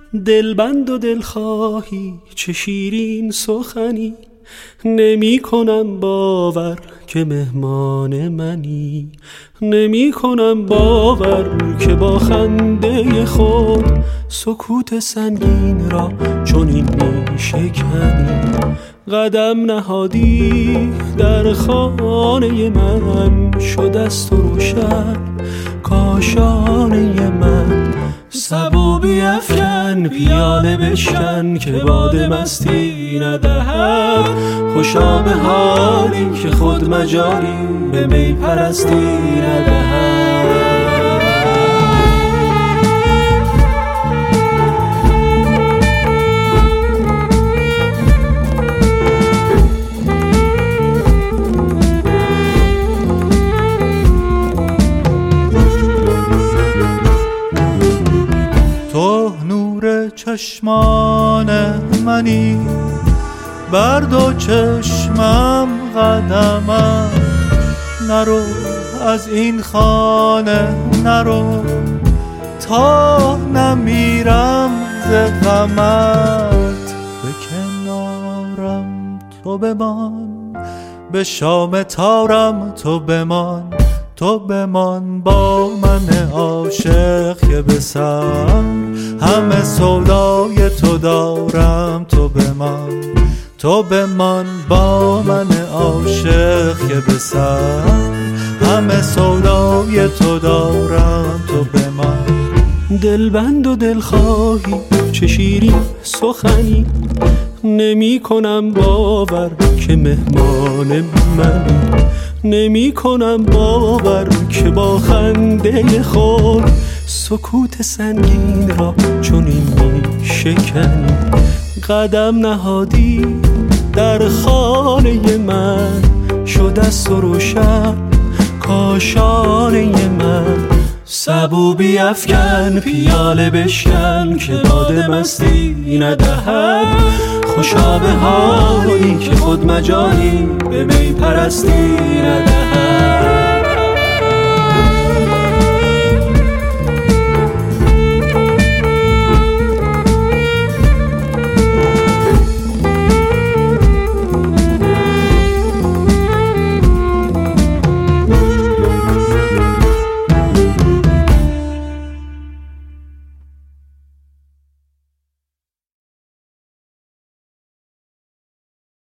دلبند و دلخواهی چه شیرین سخنی، نمی کنم باور که مهمان منی، نمی کنم باور که با خنده خود سکوت سنگین را چنین می شکنی. قدم نهادی در خانه من، شد از تو روشن کاشانه من. سبو بیفکن پیاله بشکن که باد مستی ندهد، خوشا به حالی که خود مجالی به می پرستی ندهد. تو نور چشمان منی، بر دو چشمم قدمم. نرو از این خانه نرو تا نمیرم ز غمت. به کنارم تو بمان، به شام تارم تو بمان. تو بمان با من عاشق که به سر همه سودای تو دارم. تو بمان، تو بمان با من عاشق که به سر همه سودای تو دارم. تو بمان. دلبند و دلخواهی چه شیرین سخنی، نمی کنم باور که مهمان منی، نمی کنم باور که با خنده خود سکوت سنگین را چنین می شکنی. قدم نهادی در خانه من، شد از تو روشن کاشانه من. سبو بیفکن پیاله بشکن که باد مستی ندهد، خوشا به حالی که خود مجالی به می پرستی ندهد.